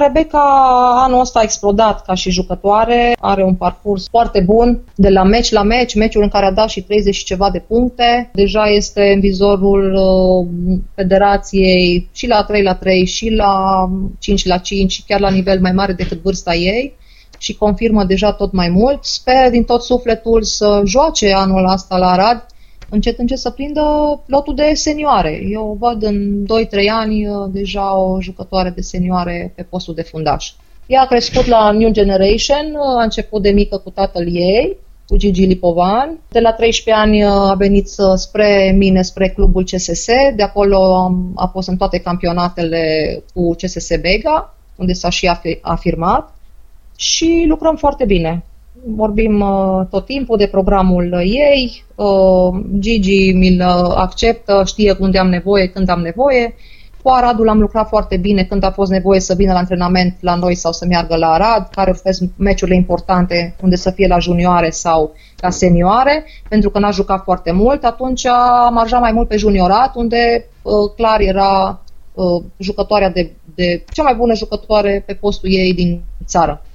Rebecca anul ăsta a explodat ca și jucătoare, are un parcurs foarte bun, de la meci la meci, meciuri în care a dat și 30 și ceva de puncte. Deja este în vizorul federației și la 3-3 și la 5-5 și chiar la nivel mai mare decât vârsta ei și confirmă deja tot mai mult. Sper din tot sufletul să joace anul ăsta la Arad, încet să prindă lotul de senioare. Eu văd în 2-3 ani deja o jucătoare de senioare pe postul de fundaș. Ea a crescut la New Generation, a început de mică cu tatăl ei, cu Gigi Lipovan. De la 13 ani a venit spre mine, spre clubul CSS, de acolo a fost în toate campionatele cu CSS Bega, unde s-a și afirmat și lucrăm foarte bine. Vorbim tot timpul de programul ei, Gigi mi-l acceptă, știe unde am nevoie, când am nevoie. Cu Aradul am lucrat foarte bine când a fost nevoie să vină la antrenament la noi sau să meargă la Arad, care sunt meciurile importante unde să fie la junioare sau la senioare, pentru că n-a jucat foarte mult. Atunci a marjat mai mult pe juniorat, unde clar era jucătoarea de cea mai bună jucătoare pe postul ei din țară.